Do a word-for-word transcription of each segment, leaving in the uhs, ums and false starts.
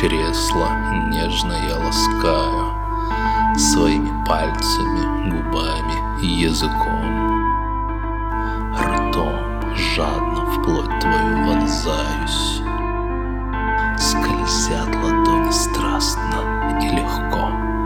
чресло нежно я ласкаю своими пальцами, губами, языком. Ртом жадно вплоть твою вонзаюсь. Скользят ладони страстно и легко,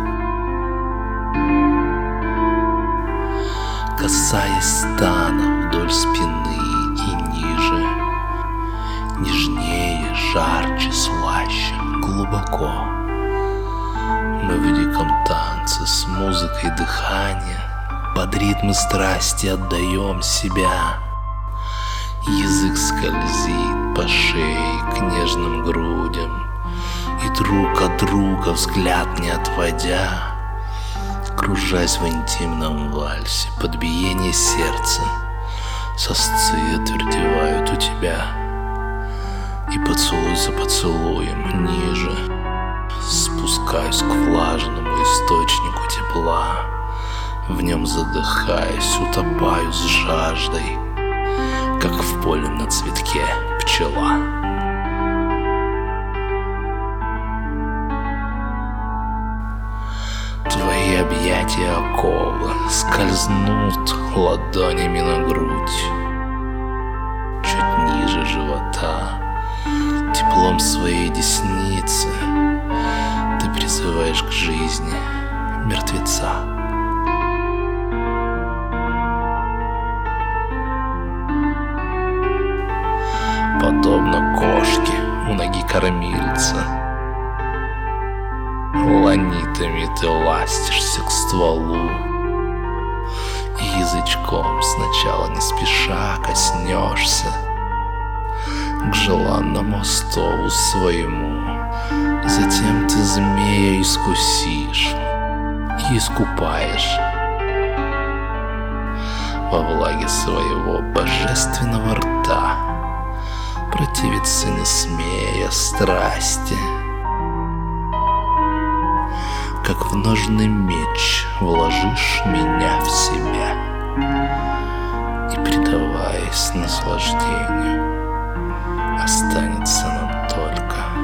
касаясь стана вдоль спины и ниже, нежнее, жарче, слаще, глубоко. Мы в диком танце с музыкой дыхания под ритмы страсти отдаем себя. Язык скользит по шее к нежным грудям, и друг от друга взгляд не отводя, кружась в интимном вальсе под биение сердца, сосцы отвердевают у тебя. И поцелуй за поцелуем ниже спускаюсь к влажному источнику тепла. В нем задыхаясь, утопаю с жаждой, как в поле на цветке пчела. Твои объятия оковы скользнут ладонями на грудь, чуть ниже живота. Теплом своей десницы ты призываешь к жизни мертвеца. Подобно кошке у ноги кормильца, ланитами ты ластишься к стволу, и язычком сначала не спеша коснешься к желанному столу своему. Затем ты змея искусишь и искупаешь во влаге своего божественного рта, противиться не смея страсти, как в ножный меч вложишь меня в себя, и, предаваясь наслаждению, останется нам только